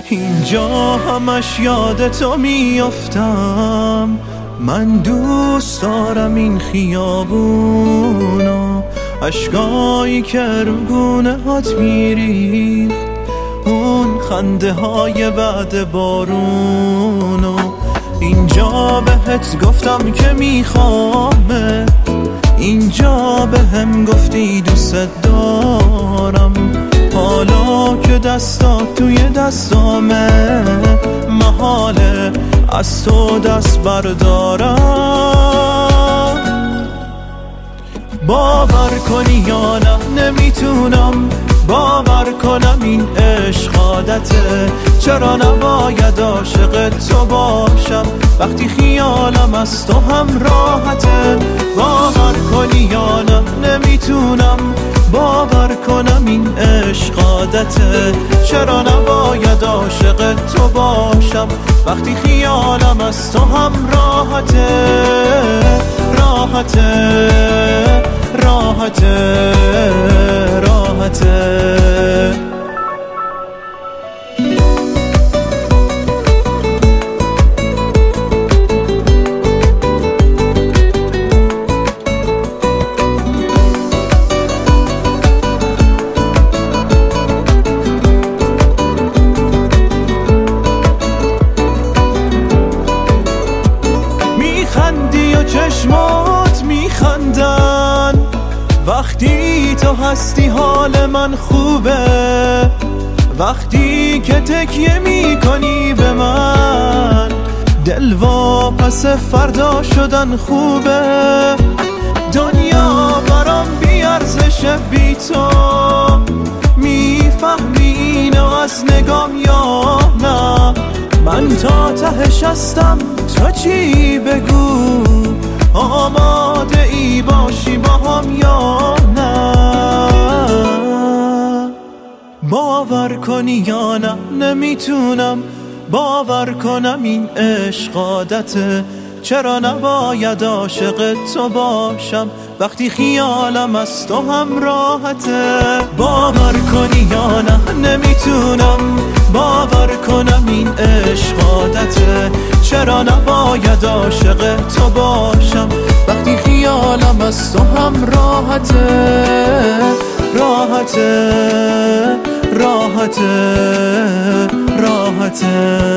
اینجا همش یاد تو میافتم، من دوست دارم این خیابونو، اشکایی که رو گونه هات میریخت، اون خنده های بعد بارونو. اینجا بهت گفتم که میخوامه، اینجا بهم گفتی دوست دارم، حالا که دستات توی دستامه، محاله از تو دست بردارم. باور کنی یا نه نمیتونم باور کنم این عشق عادته، چرا نباید عاشق تو باشم وقتی خیالم از تو هم راحته. باور کنی یا نه نمیتونم باور کنم این عشق عادته، چرا نباید عاشق تو باشم وقتی خیالم از تو هم راحته. راحته راحته راحته. میخندی و چشمات میخندن وقتی تو هستی، حال من خوبه وقتی که تکیه میکنی به من، دل واپس فردا شدن خوبه. دنیا برام بیارزشه بی تو، میفهمی اینو از نگام یا نه؟ من تا تهش هستم، تو چی بگو، آماده ای باشی با هم یا نه؟ باور کنی یا نه نمیتونم باور کنم این عشق عادته، چرا نباید عاشق تو باشم وقتی خیالم از تو هم راحته. باور کنی یا نه نمیتونم باور کنم این عشق عادته، چرا نباید عاشق تو باشم وقتی خیالم از تو هم راحته. راحته راحته راحته.